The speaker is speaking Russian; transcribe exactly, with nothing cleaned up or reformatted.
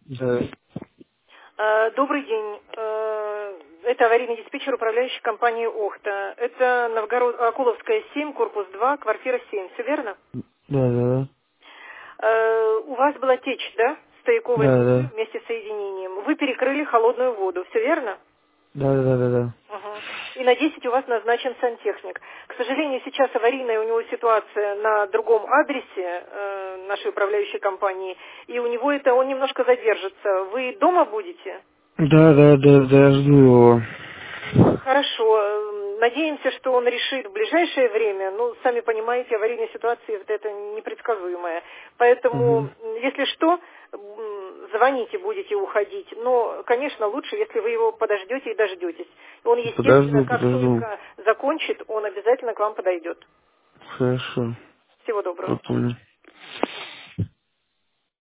Да. Э, Добрый день. Э, Это аварийный диспетчер, управляющий компанией «Охта». Это Новгород, Акуловская, семь, корпус два, квартира семь. Все верно? Да, да, Э, У вас была течь, да? Стояковой да, трубы да, вместе с соединением. Вы перекрыли холодную воду. Все верно? да, да, да, да. Мгм. И на десять у вас назначен сантехник. К сожалению, сейчас аварийная у него ситуация на другом адресе э, нашей управляющей компании, и у него это он немножко задержится. Вы дома будете? Да, да, да, да, я жду его. Хорошо. Эм, Надеемся, что он решит в ближайшее время. Ну, сами понимаете, аварийная ситуация вот это непредсказуемая. Поэтому, Угу. м, если что, м, звоните, будете уходить. Но, конечно, лучше, если вы его подождете и дождетесь. Он, естественно, Подожду, как подожду. только закончит, он обязательно к вам подойдет. Хорошо. Всего доброго. Попомню.